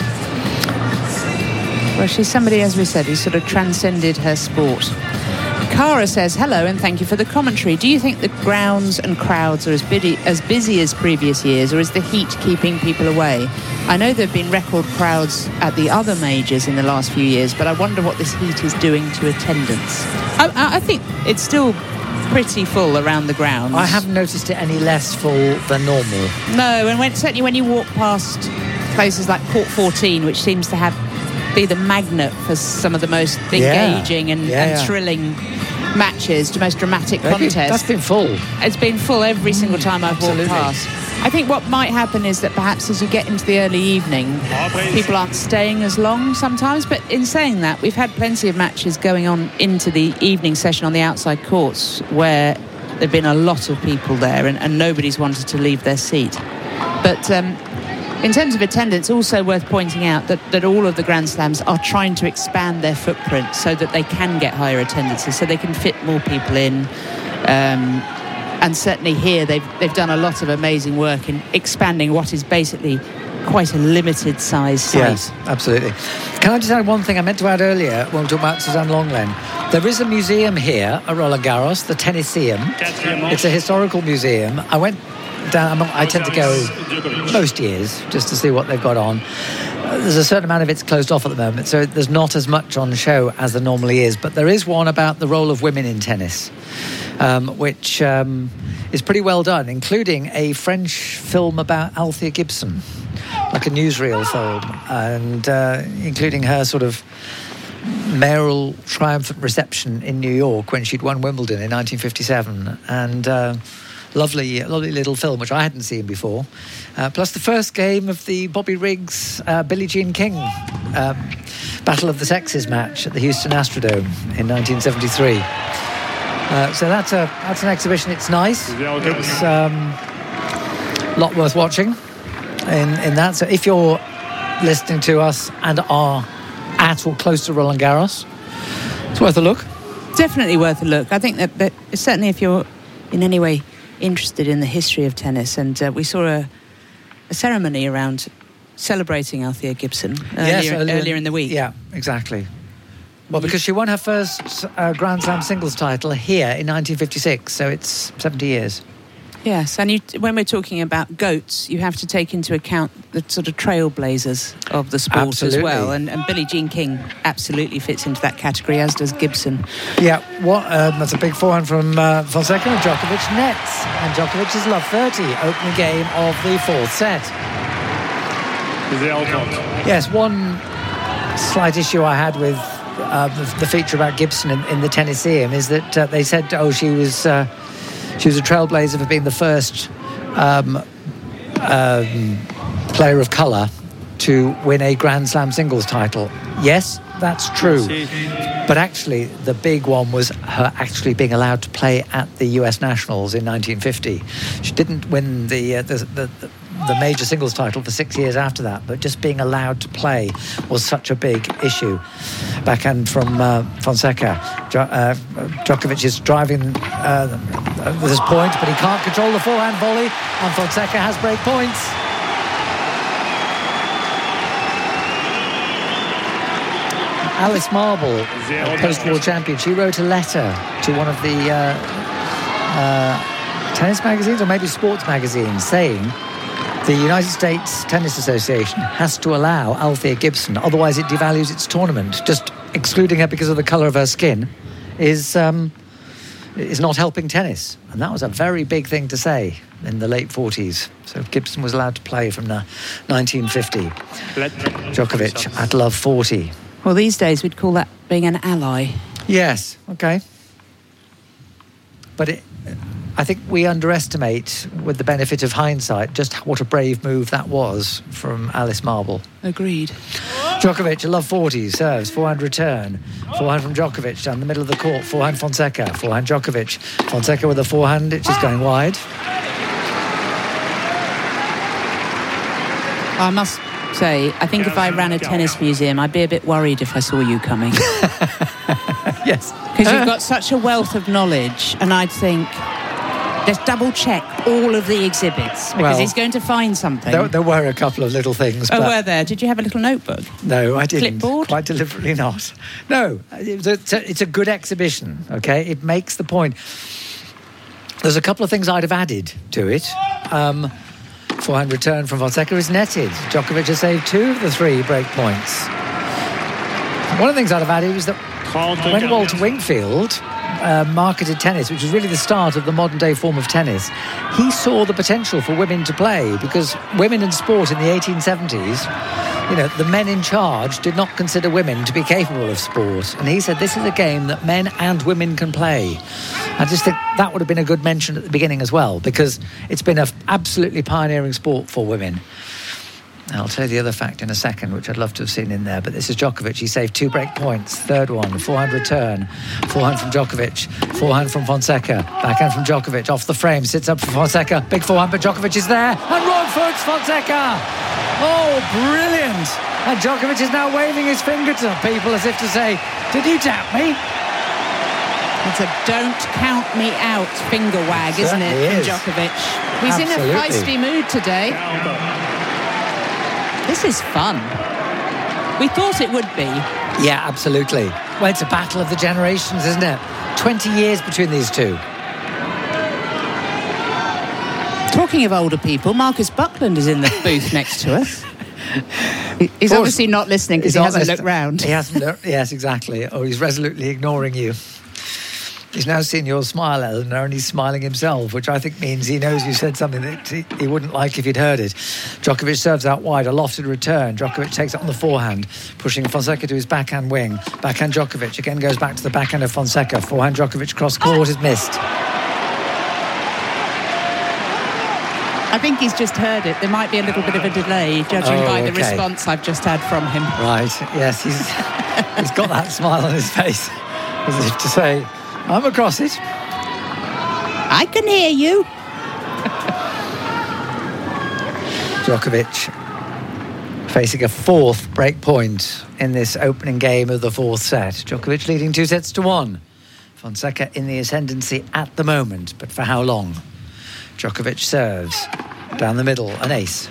Well, she's somebody, as we said, who sort of transcended her sport. Cara says, hello and thank you for the commentary. Do you think the grounds and crowds are as busy as previous years, or is the heat keeping people away? I know there have been record crowds at the other majors in the last few years, but I wonder what this heat is doing to attendance. I think it's still pretty full around the grounds. I haven't noticed it any less full than normal. No, and certainly when you walk past places like Court 14, which seems to be the magnet for some of the most engaging and thrilling matches, the most dramatic contests. That's been full. It's been full every single time I've walked past. I think what might happen is that perhaps as you get into the early evening, people aren't staying as long sometimes. But in saying that, we've had plenty of matches going on into the evening session on the outside courts where there have been a lot of people there and nobody's wanted to leave their seat. But in terms of attendance, also worth pointing out that all of the Grand Slams are trying to expand their footprint so that they can get higher attendances, so they can fit more people in. And certainly here, they've done a lot of amazing work in expanding what is basically quite a limited size site. Yes, absolutely. Can I just add one thing I meant to add earlier when we talked about Suzanne Lenglen? There is a museum here at Roland Garros, the Tenniseum. It's a historical museum. I went down, I tend to go most years just to see what they've got on. There's a certain amount of it's closed off at the moment, so there's not as much on show as there normally is, but there is one about the role of women in tennis, which is pretty well done, including a French film about Althea Gibson, like a newsreel film, and including her sort of mayoral triumphant reception in New York when she'd won Wimbledon in 1957, and lovely little film which I hadn't seen before, plus the first game of the Bobby Riggs Billie Jean King Battle of the Sexes match at the Houston Astrodome in 1973. So that's an exhibition. It's nice. It's a lot worth watching in that. So if you're listening to us and are at or close to Roland Garros, it's worth a look. Definitely worth a look. I think that certainly if you're in any way interested in the history of tennis, and we saw a ceremony around celebrating Althea Gibson earlier in the week. Yeah, exactly. Well, because she won her first Grand Slam singles title here in 1956, so it's 70 years. Yes, and when we're talking about GOATs, you have to take into account the sort of trailblazers of the sport as well. And Billie Jean King absolutely fits into that category, as does Gibson. Yeah, that's a big forehand from Fonseca, and Djokovic nets. And Djokovic is love 30, opening game of the fourth set. Yes, one slight issue I had with the feature about Gibson in the Tenniseum is that they said, she was a trailblazer for being the first player of colour to win a Grand Slam singles title. Yes, that's true. But actually, the big one was her actually being allowed to play at the US Nationals in 1950. She didn't win the major singles title for 6 years after that, but just being allowed to play was such a big issue. Backhand from Fonseca. Djokovic is driving with his point, but he can't control the forehand volley, and Fonseca has break points. Alice Marble, post-war champion, she wrote a letter to one of the tennis magazines, or maybe sports magazines, saying The United States Tennis Association has to allow Althea Gibson, otherwise it devalues its tournament. Just excluding her because of the colour of her skin is not helping tennis. And that was a very big thing to say in the late 40s. So Gibson was allowed to play from the 1950. Djokovic at love 40. Well, these days we'd call that being an ally. Yes, okay. But I think we underestimate, with the benefit of hindsight, just what a brave move that was from Alice Marble. Agreed. Djokovic, a love 40, serves, forehand return. Forehand from Djokovic down the middle of the court. Forehand Fonseca, forehand Djokovic. Fonseca with a forehand, it's just going wide. I must say, I think if I ran a tennis museum, I'd be a bit worried if I saw you coming. Yes. Because you've got such a wealth of knowledge, and I'd think, let's double check all of the exhibits, because he's going to find something. There were a couple of little things. Oh, were there? Did you have a little notebook? No, I didn't. Clipboard? Quite deliberately not. No, it's a good exhibition, okay? It makes the point. There's a couple of things I'd have added to it. Forehand return from Fonseca is netted. Djokovic has saved 2 of the 3 break points. One of the things I'd have added was that when Walter Wingfield marketed tennis, which was really the start of the modern day form of tennis, he saw the potential for women to play, because women in sport in the 1870s, the men in charge did not consider women to be capable of sport, and he said this is a game that men and women can play. I just think that would have been a good mention at the beginning as well, because it's been an absolutely pioneering sport for women. I'll tell you the other fact in a second, which I'd love to have seen in there, but this is Djokovic. He saved 2 break points. Third one, forehand return. Forehand from Djokovic. Forehand from Fonseca. Backhand from Djokovic. Off the frame, sits up for Fonseca. Big forehand, but Djokovic is there. And wrong foot, Fonseca. Oh, brilliant. And Djokovic is now waving his finger to people as if to say, did you tap me? It's a don't count me out finger wag, isn't it, from Djokovic? He's in a feisty mood today. This is fun. We thought it would be. Yeah, absolutely. Well, it's a battle of the generations, isn't it? 20 years between these two. Talking of older people, Marcus Buckland is in the booth next to us. He's obviously not listening because he hasn't looked round. He hasn't looked, yes, exactly. Or he's resolutely ignoring you. He's now seen your smile, Eleanor, and he's smiling himself, which I think means he knows you said something that he wouldn't like if he'd heard it. Djokovic serves out wide, a lofted return. Djokovic takes it on the forehand, pushing Fonseca to his backhand wing. Backhand Djokovic again goes back to the backhand of Fonseca. Forehand Djokovic cross court is missed. I think he's just heard it. There might be a little bit of a delay, judging by the response I've just had from him. Right, yes, he's got that smile on his face, as if to say, I'm across it. I can hear you. Djokovic facing a 4th break point in this opening game of the 4th set. Djokovic leading 2-1. Fonseca in the ascendancy at the moment, but for how long? Djokovic serves down the middle, an ace.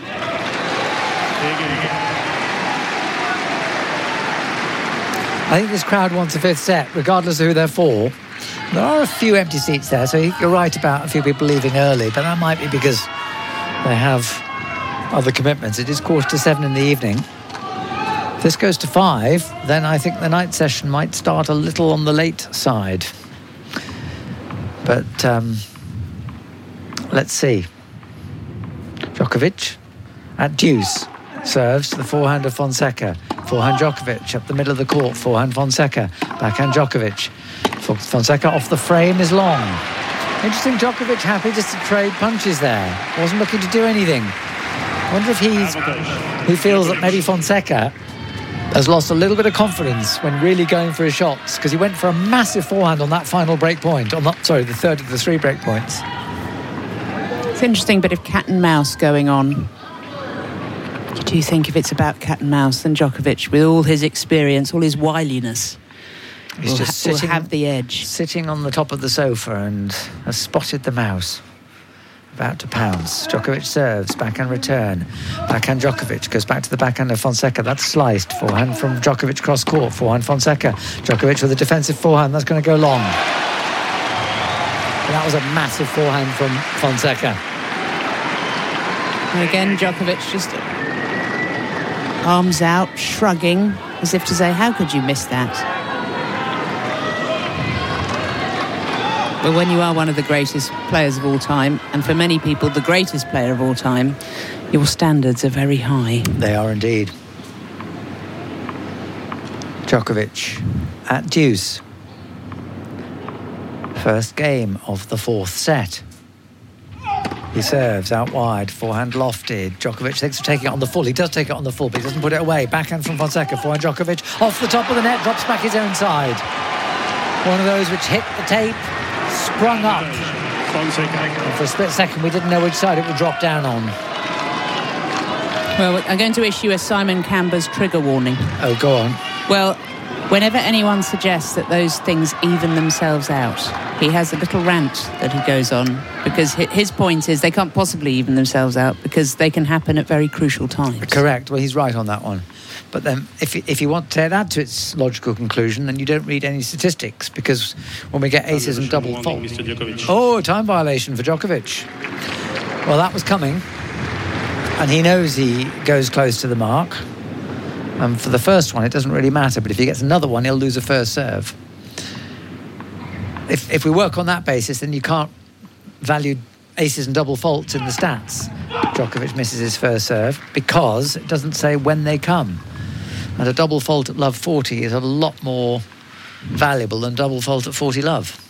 I think this crowd wants a 5th set, regardless of who they're for. There are a few empty seats there, so you're right about a few people leaving early, but that might be because they have other commitments. It is 7:15 in the evening. If this goes to 5, then I think the night session might start a little on the late side. But let's see. Djokovic at deuce. Serves to the forehand of Fonseca. Forehand Djokovic up the middle of the court. Forehand Fonseca. Backhand Djokovic. Fonseca off the frame is long. Interesting, Djokovic happy just to trade punches there. Wasn't looking to do anything. I wonder if he feels that maybe Fonseca has lost a little bit of confidence when really going for his shots, because he went for a massive forehand on that final break point. The third of the 3 break points. It's an interesting bit of cat and mouse going on. Do you think if it's about cat and mouse, then Djokovic, with all his experience, all his wiliness, he's will have the edge. Sitting on the top of the sofa and has spotted the mouse. About to pounce. Djokovic serves, backhand return. Backhand Djokovic goes back to the backhand of Fonseca. That's sliced. Forehand from Djokovic cross court. Forehand Fonseca. Djokovic with a defensive forehand. That's going to go long. That was a massive forehand from Fonseca. And again, Djokovic just arms out, shrugging, as if to say, how could you miss that? But when you are one of the greatest players of all time, and for many people the greatest player of all time, your standards are very high. They are indeed. Djokovic at deuce. First game of the fourth set. He serves out wide, forehand lofted. Djokovic thinks of taking it on the full. He does take it on the full, but he doesn't put it away. Backhand from Fonseca, forehand Djokovic. Off the top of the net, drops back his own side. One of those which hit the tape, sprung up. And for a split second, we didn't know which side it would drop down on. Well, I'm going to issue a Simon Camber's trigger warning. Oh, go on. Well, whenever anyone suggests that those things even themselves out, he has a little rant that he goes on, because his point is they can't possibly even themselves out because they can happen at very crucial times. Correct. Well, he's right on that one. But then if you want to take that to its logical conclusion, then you don't read any statistics, because when we get aces and double fault... Oh, time violation for Djokovic. Well, that was coming. And he knows he goes close to the mark. And for the first one, it doesn't really matter. But if he gets another one, he'll lose a first serve. If we work on that basis, then you can't value aces and double faults in the stats. Djokovic misses his first serve because it doesn't say when they come. And a double fault at love 40 is a lot more valuable than double fault at 40 love.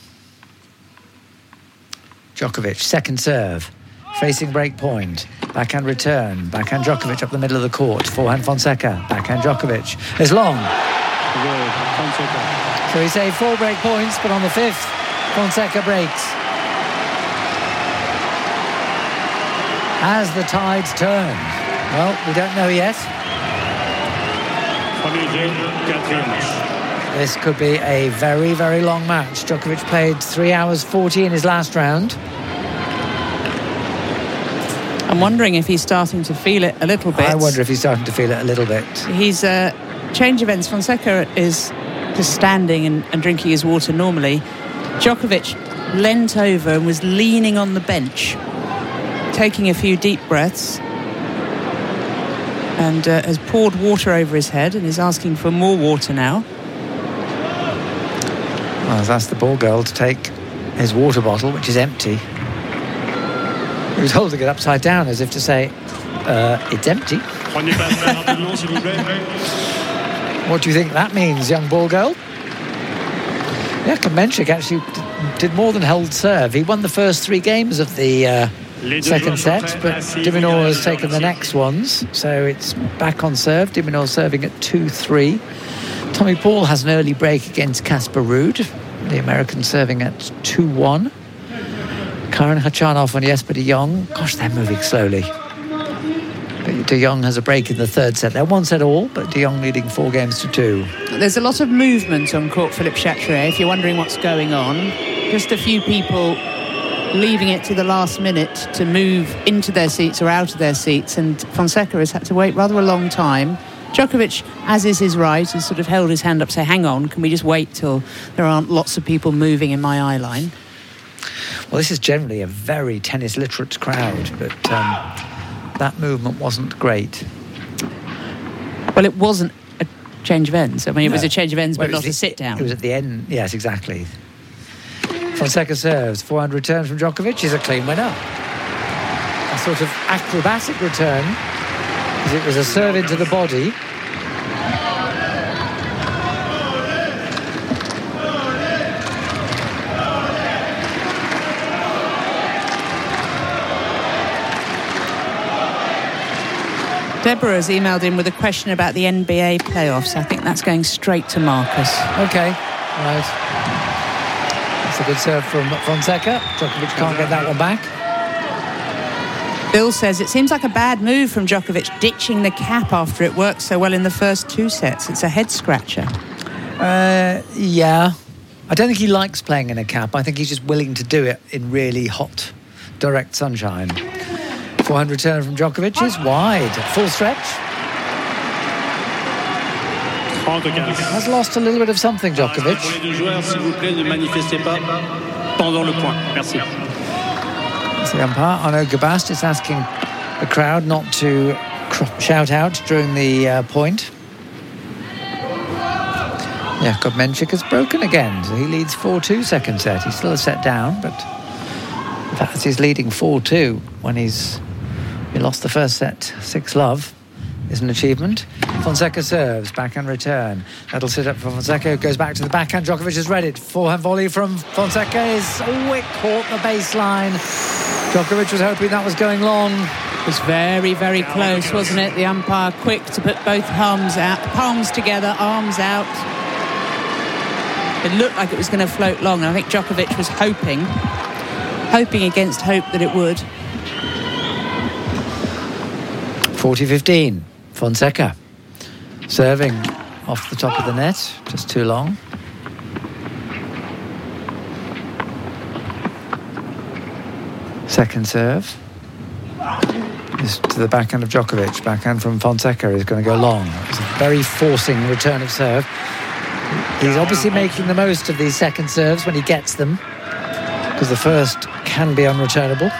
Djokovic, second serve, facing break point. Backhand return, backhand Djokovic up the middle of the court. Forehand Fonseca, backhand Djokovic. It's long. So he saved 4 break points, but on the 5th, Fonseca breaks. As the tides turn. Well, we don't know yet. This could be a very, very long match. Djokovic played 3 hours 40 in his last round. I'm wondering if he's starting to feel it a little bit. I wonder if he's starting to feel it a little bit. He's change events. Fonseca is just standing and drinking his water normally. Djokovic leant over and was leaning on the bench, taking a few deep breaths, and has poured water over his head and is asking for more water now. Well, he's asked the ball girl to take his water bottle, which is empty. He was holding it upside down as if to say, it's empty. What do you think that means, young ball girl? Yeah, Klemenchik actually did more than hold serve. He won the first 3 games of the second set, but de Minaur has taken the next ones, so it's back on serve. De Minaur serving at 2-3. Tommy Paul has an early break against Casper Ruud, the American serving at 2-1. Karen Khachanov and Jesper de Jong, gosh, they're moving slowly. De Jong has a break in the third set. They're 1 set all, but de Jong leading 4 games to 2. There's a lot of movement on court, Philippe Chatrier, if you're wondering what's going on. Just a few people leaving it to the last minute to move into their seats or out of their seats, and Fonseca has had to wait rather a long time. Djokovic, as is his right, has sort of held his hand up, say, hang on, can we just wait till there aren't lots of people moving in my eye line? Well, this is generally a very tennis literate crowd, but that movement wasn't great. Well, it wasn't a change of ends. I mean, it was a change of ends, but not a sit-down. It was at the end, yes, exactly. Fonseca serves, forehand return from Djokovic is a clean winner. A sort of acrobatic return, because it was a serve into the body. Deborah has emailed in with a question about the NBA playoffs. I think that's going straight to Marcus. Okay, right. That's a good serve from Fonseca. Djokovic can't get that one back. Bill says it seems like a bad move from Djokovic ditching the cap after it worked so well in the first 2 sets. It's a head scratcher. Yeah. I don't think he likes playing in a cap. I think he's just willing to do it in really hot, direct sunshine. Forehand return from Djokovic is wide. Full stretch. Has lost a little bit of something, Djokovic. The umpire, Arnaud Gabast, is asking the crowd not to shout out during the point. Jakub Mensik has broken again, so he leads 4-2 second set. He's still a set down, but the fact that he's leading 4-2 when he lost the first set 6-love is an achievement. Fonseca serves, backhand return. That'll sit up for Fonseca, goes back to the backhand. Djokovic has read it. Forehand volley from Fonseca is it caught the baseline. Djokovic was hoping that was going long. It was very, very close, wasn't it? The umpire quick to put both palms together, arms out. It looked like it was going to float long. I think Djokovic was hoping against hope that it would. 40-15. Fonseca serving off the top of the net, just too long. Second serve is to the backhand of Djokovic. Backhand from Fonseca is going to go long. It's a very forcing return of serve. He's obviously making the most of these second serves when he gets them, because the first can be unreturnable.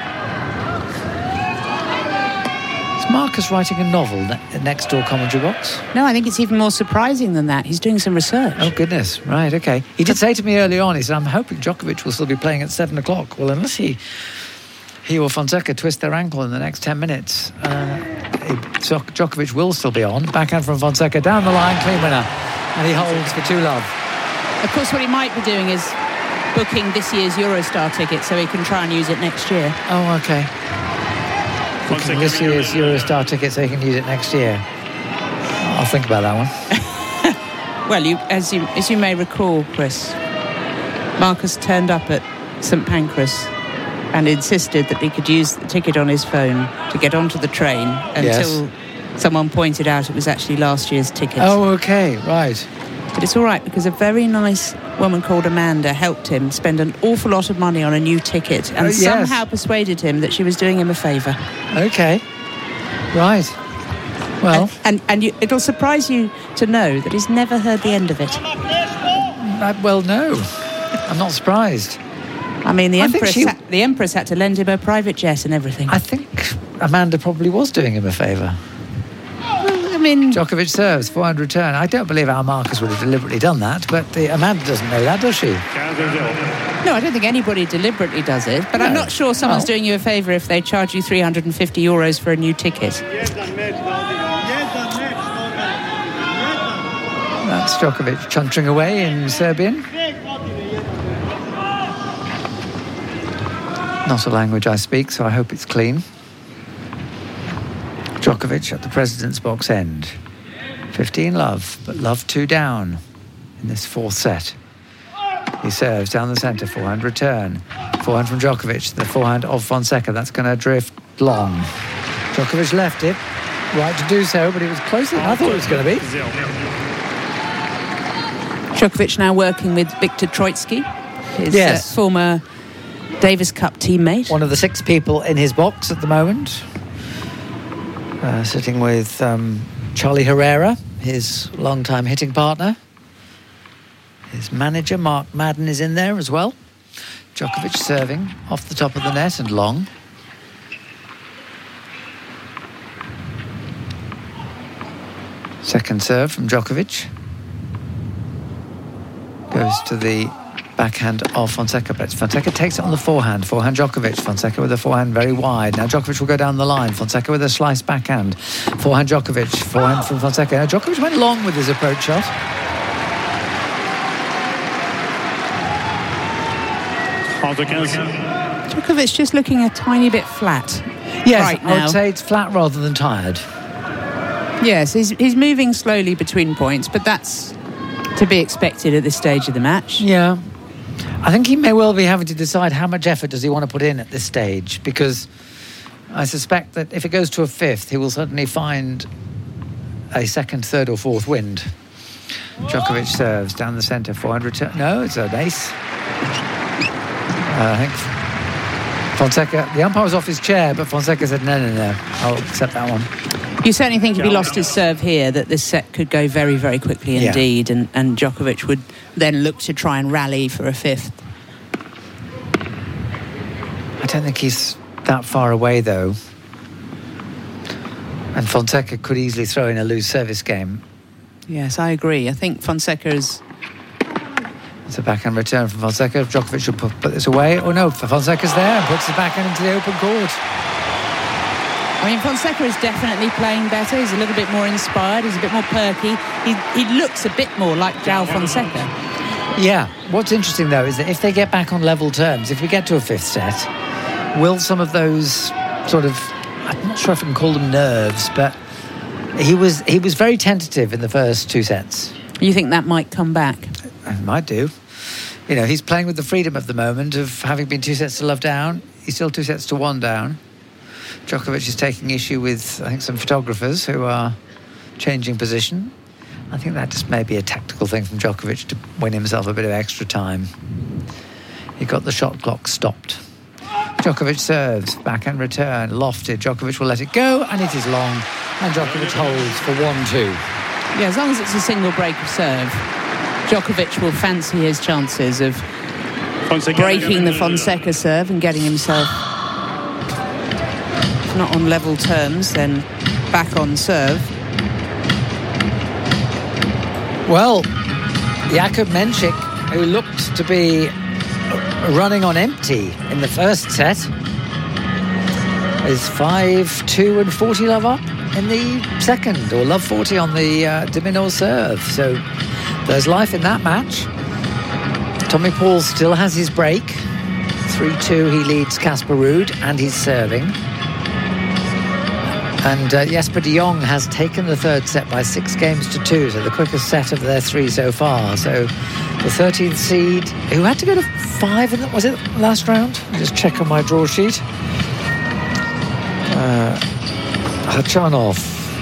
Is Marcus writing a novel next door commentary box? No, I think it's even more surprising than that. He's doing some research. Oh, goodness. Right, OK. He did say to me early on, he said, I'm hoping Djokovic will still be playing at 7 o'clock. Well, unless he or Fonseca twist their ankle in the next 10 minutes, Djokovic will still be on. Backhand from Fonseca, down the line, clean winner. And he holds for 2-love. Of course, what he might be doing is booking this year's Eurostar ticket so he can try and use it next year. Oh, OK. Booking this year's Eurostar ticket so he can use it next year. I'll think about that one. Well, as you may recall, Chris, Marcus turned up at St Pancras and insisted that he could use the ticket on his phone to get onto the train until someone pointed out it was actually last year's ticket. Oh, OK, right. But it's all right, because a very nice woman called Amanda helped him spend an awful lot of money on a new ticket and somehow persuaded him that she was doing him a favour. OK. Right. Well... And it'll surprise you to know that he's never heard the end of it. Well, no. I'm not surprised. I mean, the Empress had to lend him her private jet and everything. I think Amanda probably was doing him a favour. Well, I mean... Djokovic serves, forehand return. I don't believe our Marcus would have deliberately done that, but Amanda doesn't know that, does she? No, I don't think anybody deliberately does it, but no. I'm not sure someone's doing you a favour if they charge you €350 for a new ticket. That's Djokovic chuntering away in Serbian. Not a language I speak, so I hope it's clean. Djokovic at the president's box end. 15-love, but love 2 down in this fourth set. He serves down the centre, forehand return. Forehand from Djokovic, the forehand of Fonseca. That's going to drift long. Djokovic left it. Right to do so, but it was closer than I thought it was going to be. Djokovic now working with Viktor Troicki, his former Davis Cup teammate. One of the 6 people in his box at the moment. Sitting with Charlie Herrera, his longtime hitting partner. His manager, Mark Madden, is in there as well. Djokovic serving off the top of the net and long. Second serve from Djokovic. Goes to the backhand of Fonseca, but Fonseca takes it on the forehand. Forehand Djokovic. Fonseca with a forehand very wide. Now Djokovic will go down the line. Fonseca with a slice backhand. Forehand Djokovic. Forehand from Fonseca. Now Djokovic went long with his approach shot. Djokovic just looking a tiny bit flat. Yes, right now. I would say it's flat rather than tired. Yes, he's moving slowly between points, but that's to be expected at this stage of the match. Yeah. I think he may well be having to decide how much effort does he want to put in at this stage, because I suspect that if it goes to a fifth, he will certainly find a second, third or fourth wind. Djokovic serves down the centre, forehand return. No, it's an ace. I think Fonseca, the umpire was off his chair, but Fonseca said, no, I'll accept that one. You certainly think if he lost his serve here that this set could go very, very quickly indeed, and Djokovic would then look to try and rally for a fifth. I don't think he's that far away, though. And Fonseca could easily throw in a loose service game. Yes, I agree. I think Fonseca is... It's a backhand return from Fonseca. Djokovic should put this away. Oh no, Fonseca's there and puts the backhand into the open court. I mean, Fonseca is definitely playing better. He's a little bit more inspired. He's a bit more perky. He looks a bit more like João Fonseca. Yeah. What's interesting, though, is that if they get back on level terms, if we get to a fifth set, will some of those sort of, I'm not sure if I can call them nerves, but he was very tentative in the first two sets. You think that might come back? It might do. You know, he's playing with the freedom of the moment of having been 2 sets to love down. He's still 2 sets to 1 down. Djokovic is taking issue with, I think, some photographers who are changing position. I think that just may be a tactical thing from Djokovic to win himself a bit of extra time. He got the shot clock stopped. Djokovic serves, backhand return, lofted. Djokovic will let it go, and it is long. And Djokovic holds for 1-2. Yeah, as long as it's a single break of serve, Djokovic will fancy his chances of breaking the Fonseca serve and getting himself... not on level terms, then back on serve. Well, Jakub Menchik, who looked to be running on empty in the first set, is 5-2 and 40 love up in the second, or love 40 on the de Minaur serve. So there's life in that match. Tommy Paul still has his break. 3-2, he leads Casper Ruud, and he's serving. And Jesper de Jong has taken the third set by 6-2, so the quickest set of their 3 so far. So the 13th seed, who had to go to 5 in the, was it last round? I'll just check on my draw sheet. Khachanov,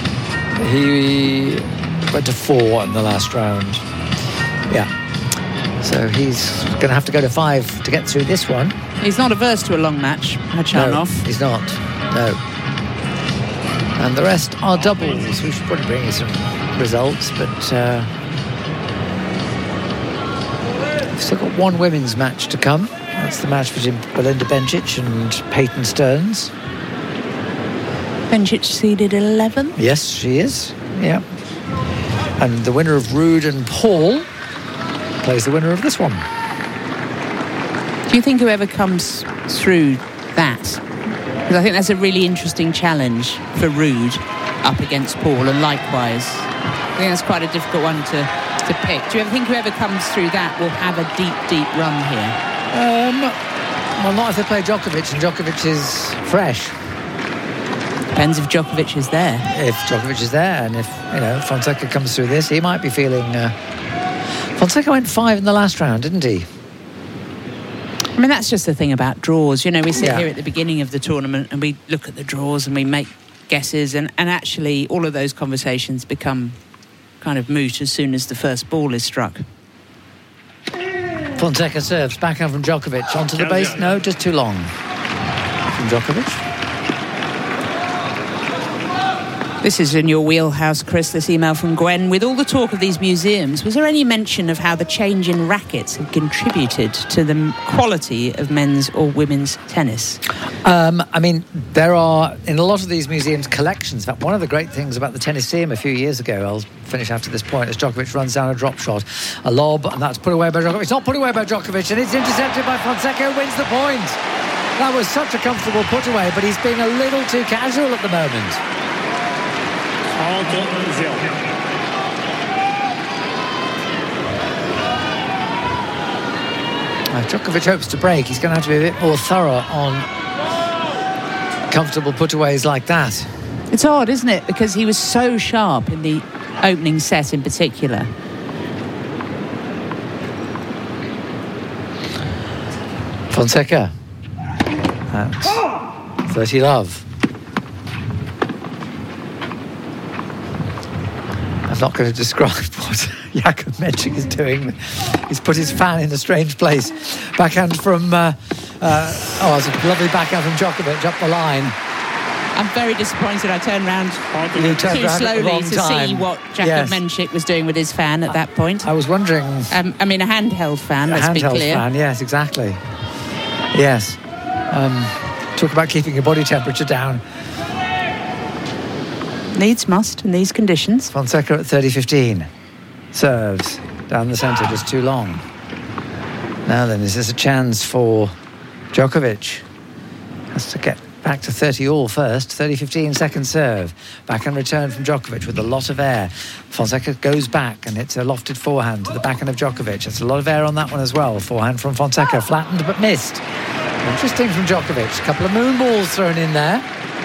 he went to 4 in the last round. Yeah. So he's going to have to go to 5 to get through this one. He's not averse to a long match, Khachanov. No, he's not. No. And the rest are doubles. We should probably bring you some results, but we've still got one women's match to come. That's the match between Belinda Bencic and Peyton Stearns. Bencic seeded 11. Yes, she is. Yeah. And the winner of Ruud and Paul plays the winner of this one. Do you think whoever comes through that... Because I think that's a really interesting challenge for Ruud up against Paul, and likewise. I think that's quite a difficult one to pick. Do you ever think whoever comes through that will have a deep, deep run here? Well, not if they play Djokovic, and Djokovic is fresh. Depends if Djokovic is there. If Djokovic is there, and if, you know, Fonseca comes through this, he might be feeling... Fonseca went 5 in the last round, didn't he? I mean, that's just the thing about draws. You know, we sit here at the beginning of the tournament and we look at the draws and we make guesses, and actually all of those conversations become kind of moot as soon as the first ball is struck. Fonseca serves, backhand from Djokovic. Onto the base, no, just too long from Djokovic. This is in your wheelhouse, Chris, this email from Gwen. With all the talk of these museums, was there any mention of how the change in rackets had contributed to the quality of men's or women's tennis? I mean, there are, in a lot of these museums, collections. In fact, one of the great things about the Tennisseum a few years ago, I'll finish after this point, as Djokovic runs down a drop shot, a lob, and that's put away by Djokovic. It's not put away by Djokovic, and it's intercepted by Fonseca, who wins the point. That was such a comfortable put away, but he's being a little too casual at the moment. Djokovic hopes to break. He's going to have to be a bit more thorough on comfortable putaways like that. It's odd, isn't it? Because he was so sharp in the opening set in particular. Fonseca. That's 30 love. I'm not going to describe what Jakub Menchik is doing. He's put his fan in a strange place. Backhand from... it's a lovely backhand from Djokovic up the line. I'm very disappointed. I turned round too slowly to see what Jakub Menchik was doing with his fan at that point. I was wondering... I mean, a handheld fan, let's be clear. A handheld fan, yes, exactly. Yes. Talk about keeping your body temperature down. Needs must in these conditions. Fonseca at 30-15. Serves down the centre, just too long. Now then, is this a chance for Djokovic? Has to get back to 30-all first. 30-15, second serve. Backhand return from Djokovic with a lot of air. Fonseca goes back and hits a lofted forehand to the backhand of Djokovic. There's a lot of air on that one as well. Forehand from Fonseca, flattened but missed. Interesting from Djokovic. A couple of moon balls thrown in there.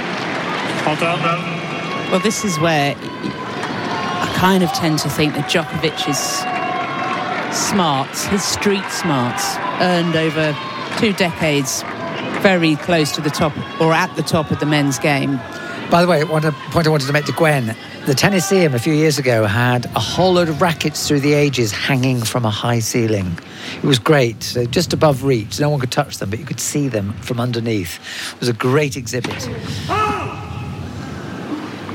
Well, this is where I kind of tend to think that Djokovic's smarts, his street smarts, earned over 2 decades very close to the top, or at the top of the men's game. By the way, one point I wanted to make to Gwen, the Tennisseum a few years ago had a whole load of rackets through the ages hanging from a high ceiling. It was great, so just above reach. No one could touch them, but you could see them from underneath. It was a great exhibit.